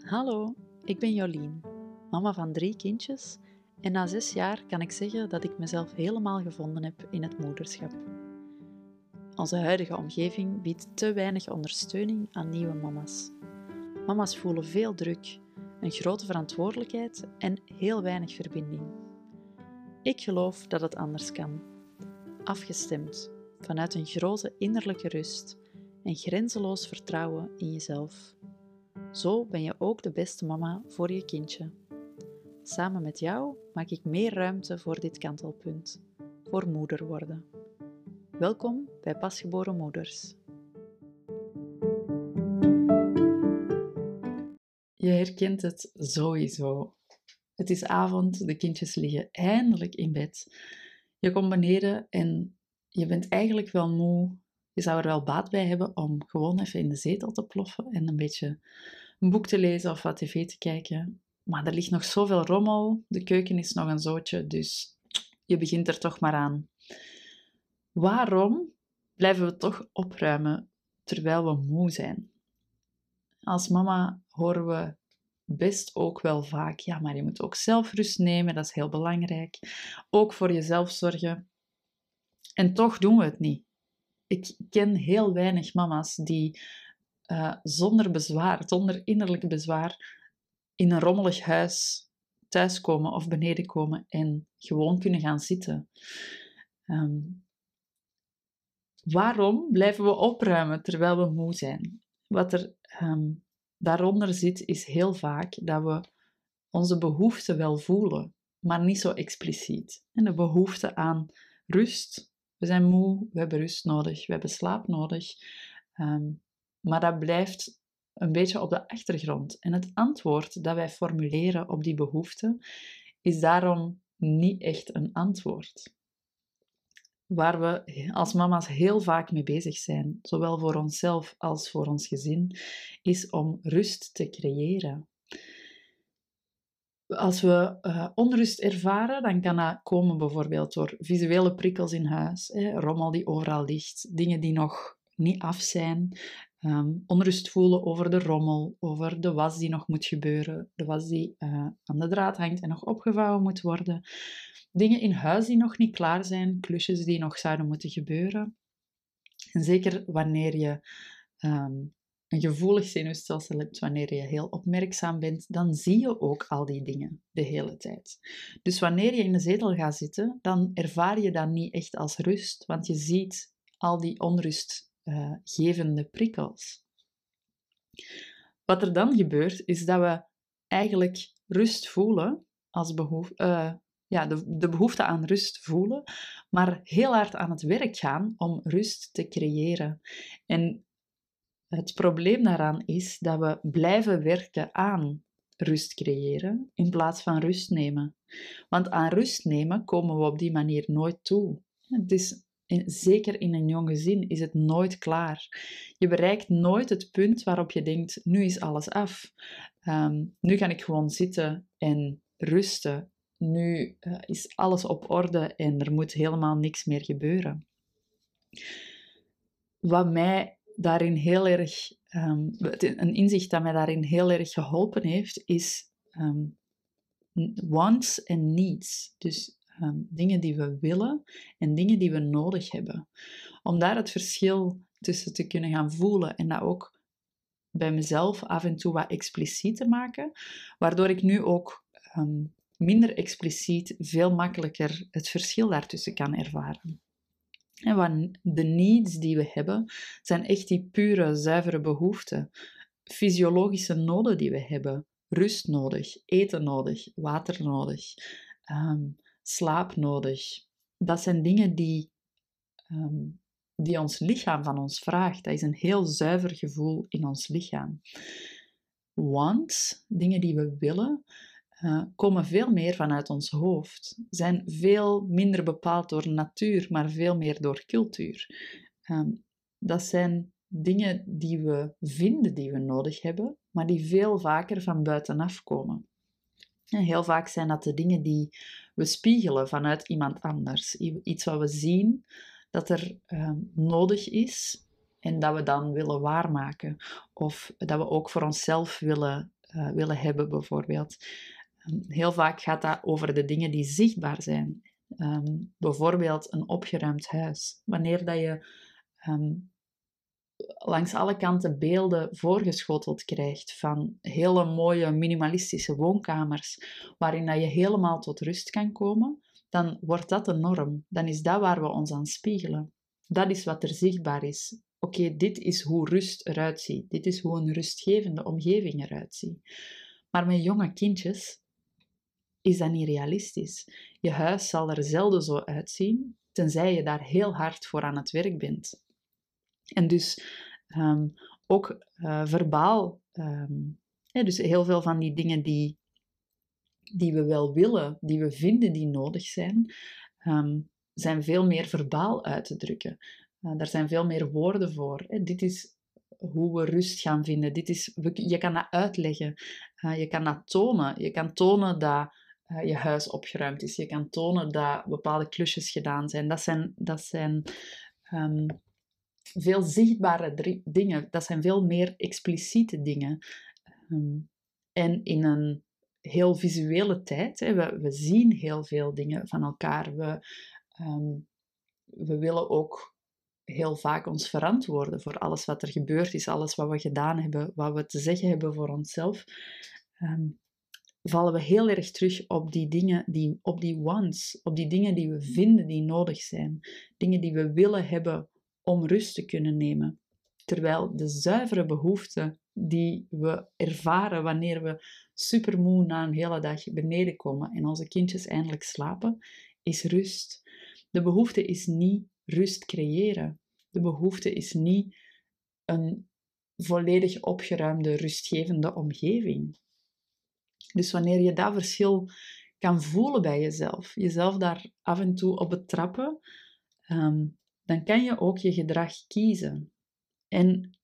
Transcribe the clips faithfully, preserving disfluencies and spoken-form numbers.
Hallo, ik ben Jolien, mama van drie kindjes en na zes jaar kan ik zeggen dat ik mezelf helemaal gevonden heb in het moederschap. Onze huidige omgeving biedt te weinig ondersteuning aan nieuwe mama's. Mama's voelen veel druk, een grote verantwoordelijkheid en heel weinig verbinding. Ik geloof dat het anders kan. Afgestemd, vanuit een grote innerlijke rust en grenzeloos vertrouwen in jezelf. Zo ben je ook de beste mama voor je kindje. Samen met jou maak ik meer ruimte voor dit kantelpunt, voor moeder worden. Welkom bij Pasgeboren Moeders. Je herkent het sowieso. Het is avond, de kindjes liggen eindelijk in bed. Je komt beneden en je bent eigenlijk wel moe. Je zou er wel baat bij hebben om gewoon even in de zetel te ploffen en een beetje een boek te lezen of wat tv te kijken. Maar er ligt nog zoveel rommel, de keuken is nog een zootje, dus je begint er toch maar aan. Waarom blijven we toch opruimen terwijl we moe zijn? Als mama horen we best ook wel vaak, ja, maar je moet ook zelf rust nemen, dat is heel belangrijk. Ook voor jezelf zorgen. En toch doen we het niet. Ik ken heel weinig mama's die uh, zonder bezwaar, zonder innerlijk bezwaar, in een rommelig huis thuiskomen of beneden komen en gewoon kunnen gaan zitten. Um, waarom blijven we opruimen terwijl we moe zijn? Wat er um, daaronder zit, is heel vaak dat we onze behoeften wel voelen, maar niet zo expliciet. En de behoefte aan rust. We zijn moe, we hebben rust nodig, we hebben slaap nodig. Um, maar dat blijft een beetje op de achtergrond. En het antwoord dat wij formuleren op die behoefte is daarom niet echt een antwoord. Waar we als mama's heel vaak mee bezig zijn, zowel voor onszelf als voor ons gezin, is om rust te creëren. Als we uh, onrust ervaren, dan kan dat komen bijvoorbeeld door visuele prikkels in huis, hè, rommel die overal ligt, dingen die nog niet af zijn, um, onrust voelen over de rommel, over de was die nog moet gebeuren, de was die uh, aan de draad hangt en nog opgevouwen moet worden, dingen in huis die nog niet klaar zijn, klusjes die nog zouden moeten gebeuren. En zeker wanneer je um, een gevoelig zenuwstelsel hebt, wanneer je heel opmerkzaam bent, dan zie je ook al die dingen de hele tijd. Dus wanneer je in de zetel gaat zitten, dan ervaar je dat niet echt als rust, want je ziet al die onrustgevende uh, prikkels. Wat er dan gebeurt, is dat we eigenlijk rust voelen, als behoefte, uh, ja, de, de behoefte aan rust voelen, maar heel hard aan het werk gaan om rust te creëren. En het probleem daaraan is dat we blijven werken aan rust creëren in plaats van rust nemen. Want aan rust nemen komen we op die manier nooit toe. Het is, zeker in een jong gezin is het nooit klaar. Je bereikt nooit het punt waarop je denkt, nu is alles af. Um, nu kan ik gewoon zitten en rusten. Nu uh, is alles op orde en er moet helemaal niks meer gebeuren. Wat mij daarin heel erg, um, een inzicht dat mij daarin heel erg geholpen heeft, is um, wants en needs. Dus um, dingen die we willen en dingen die we nodig hebben. Om daar het verschil tussen te kunnen gaan voelen en dat ook bij mezelf af en toe wat expliciet te maken, waardoor ik nu ook um, minder expliciet veel makkelijker het verschil daartussen kan ervaren. En de needs die we hebben, zijn echt die pure, zuivere behoeften. Fysiologische noden die we hebben. Rust nodig, eten nodig, water nodig, um, slaap nodig. Dat zijn dingen die, um, die ons lichaam van ons vraagt. Dat is een heel zuiver gevoel in ons lichaam. Wants, dingen die we willen, Uh, komen veel meer vanuit ons hoofd, zijn veel minder bepaald door natuur, maar veel meer door cultuur. Um, dat zijn dingen die we vinden die we nodig hebben, maar die veel vaker van buitenaf komen. En heel vaak zijn dat de dingen die we spiegelen vanuit iemand anders. Iets wat we zien dat er um, nodig is en dat we dan willen waarmaken. Of dat we ook voor onszelf willen uh, willen hebben, bijvoorbeeld. Um, heel vaak gaat dat over de dingen die zichtbaar zijn. Um, bijvoorbeeld een opgeruimd huis. Wanneer dat je um, langs alle kanten beelden voorgeschoteld krijgt van hele mooie minimalistische woonkamers, waarin dat je helemaal tot rust kan komen, dan wordt dat de norm. Dan is dat waar we ons aan spiegelen. Dat is wat er zichtbaar is. Oké, okay, dit is hoe rust eruit ziet. Dit is hoe een rustgevende omgeving eruit ziet. Maar met jonge kindjes is dat niet realistisch. Je huis zal er zelden zo uitzien, tenzij je daar heel hard voor aan het werk bent. En dus um, ook uh, verbaal, um, ja, dus heel veel van die dingen die, die we wel willen, die we vinden die nodig zijn, um, zijn veel meer verbaal uit te drukken. Uh, daar zijn veel meer woorden voor. Hè. Dit is hoe we rust gaan vinden. Dit is, je kan dat uitleggen. Uh, je kan dat tonen. Je kan tonen dat uh, je huis opgeruimd is. Je kan tonen dat bepaalde klusjes gedaan zijn. Dat zijn... Dat zijn um, veel zichtbare drie, dingen. Dat zijn veel meer expliciete dingen. Um, en in een heel visuele tijd, hè, we, we zien heel veel dingen van elkaar. We, um, we willen ook heel vaak ons verantwoorden voor alles wat er gebeurd is, alles wat we gedaan hebben, wat we te zeggen hebben voor onszelf. Um, vallen we heel erg terug op die dingen, die, op die wants, op die dingen die we vinden die nodig zijn. Dingen die we willen hebben om rust te kunnen nemen. Terwijl de zuivere behoefte die we ervaren wanneer we supermoe na een hele dag beneden komen en onze kindjes eindelijk slapen, is rust. De behoefte is niet rust creëren. De behoefte is niet een volledig opgeruimde, rustgevende omgeving. Dus wanneer je dat verschil kan voelen bij jezelf, jezelf daar af en toe op betrappen, um, dan kan je ook je gedrag kiezen. En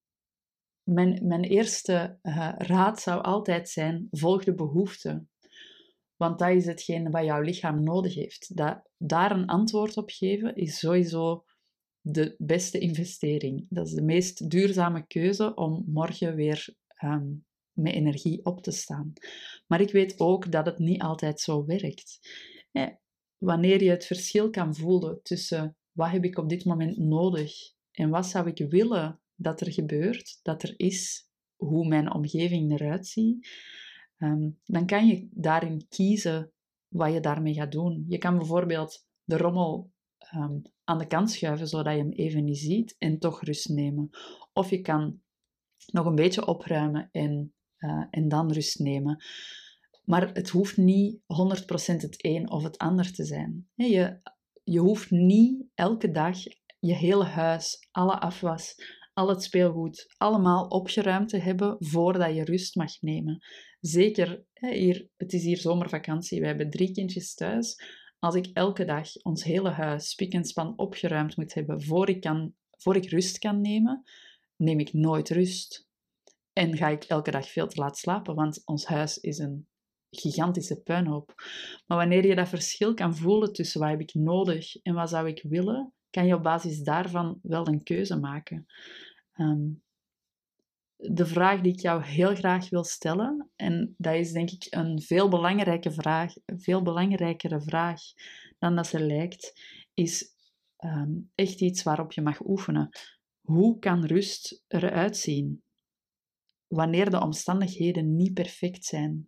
mijn, mijn eerste uh, raad zou altijd zijn, volg de behoefte. Want dat is hetgeen wat jouw lichaam nodig heeft. Dat, daar een antwoord op geven is sowieso de beste investering. Dat is de meest duurzame keuze om morgen weer um, met energie op te staan. Maar ik weet ook dat het niet altijd zo werkt. Eh, wanneer je het verschil kan voelen tussen wat heb ik op dit moment nodig en wat zou ik willen dat er gebeurt, dat er is, hoe mijn omgeving eruit ziet, um, dan kan je daarin kiezen wat je daarmee gaat doen. Je kan bijvoorbeeld de rommel um, aan de kant schuiven, zodat je hem even niet ziet en toch rust nemen. Of je kan nog een beetje opruimen en, uh, en dan rust nemen. Maar het hoeft niet honderd procent het een of het ander te zijn. Je, je hoeft niet elke dag je hele huis, alle afwas, al het speelgoed, allemaal opgeruimd te hebben voordat je rust mag nemen. Zeker, hier, het is hier zomervakantie, we hebben drie kindjes thuis. Als ik elke dag ons hele huis spik en span opgeruimd moet hebben voor ik, kan, voor ik rust kan nemen, neem ik nooit rust. En ga ik elke dag veel te laat slapen, want ons huis is een gigantische puinhoop. Maar wanneer je dat verschil kan voelen tussen wat heb ik nodig en wat zou ik willen, kan je op basis daarvan wel een keuze maken. Um, de vraag die ik jou heel graag wil stellen, en dat is denk ik een veel belangrijke vraag, een veel belangrijkere vraag dan dat ze lijkt, is um, echt iets waarop je mag oefenen. Hoe kan rust eruit zien wanneer de omstandigheden niet perfect zijn?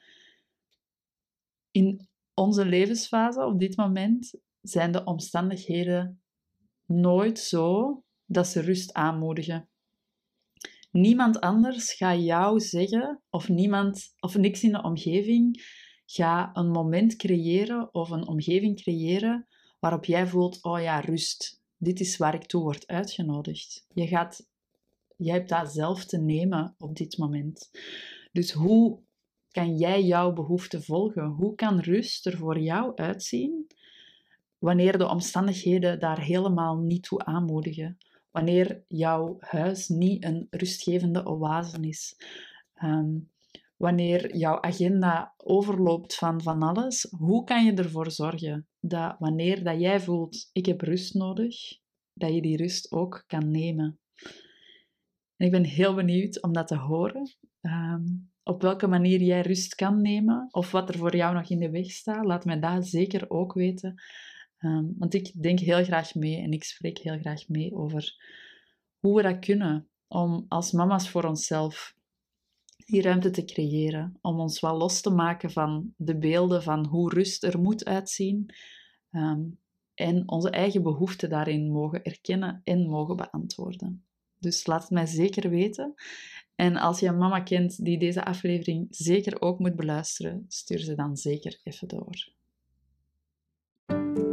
In onze levensfase op dit moment zijn de omstandigheden nooit zo dat ze rust aanmoedigen. Niemand anders gaat jou zeggen, of niemand, of niks in de omgeving gaat een moment creëren of een omgeving creëren waarop jij voelt, oh ja, rust. Dit is waar ik toe word uitgenodigd. Je gaat, jij hebt dat zelf te nemen op dit moment. Dus hoe kan jij jouw behoefte volgen? Hoe kan rust er voor jou uitzien wanneer de omstandigheden daar helemaal niet toe aanmoedigen? Wanneer jouw huis niet een rustgevende oase is. Um, wanneer jouw agenda overloopt van van alles, hoe kan je ervoor zorgen dat wanneer dat jij voelt, ik heb rust nodig, dat je die rust ook kan nemen? En ik ben heel benieuwd om dat te horen. Um, op welke manier jij rust kan nemen of wat er voor jou nog in de weg staat. Laat mij dat zeker ook weten. Um, want ik denk heel graag mee en ik spreek heel graag mee over hoe we dat kunnen om als mama's voor onszelf die ruimte te creëren, om ons wel los te maken van de beelden van hoe rust er moet uitzien um, en onze eigen behoeften daarin mogen erkennen en mogen beantwoorden. Dus laat het mij zeker weten. En als je een mama kent die deze aflevering zeker ook moet beluisteren, stuur ze dan zeker even door.